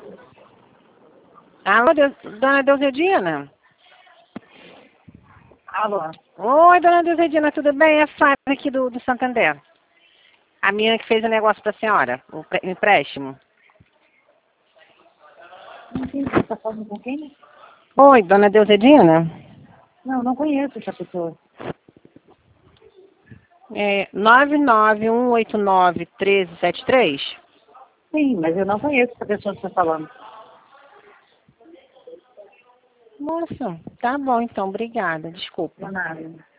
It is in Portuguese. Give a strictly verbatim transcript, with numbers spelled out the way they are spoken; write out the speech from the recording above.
Alô, Deus, dona Deusedina? Alô? Oi, dona Deusedina, tudo bem? É a Flávia aqui do, do Santander. A menina que fez o negócio pra senhora, o pre- o empréstimo. Não sei, você está falando com quem? Oi, dona Deusedina? Não, não conheço essa pessoa. É nove nove um oito nove um três sete três? Sim, mas eu não conheço essa pessoa que você está falando. Nossa, tá bom então, obrigada, desculpa. Não, nada.